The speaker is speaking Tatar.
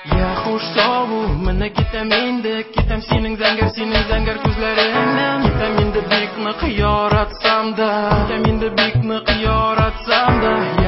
Я хуш сау, менә китәм инде, китәм синең зәңгәр күзләреңнән. Китәм инде бик нык яратсам да, китәм инде бик нык яратсам да.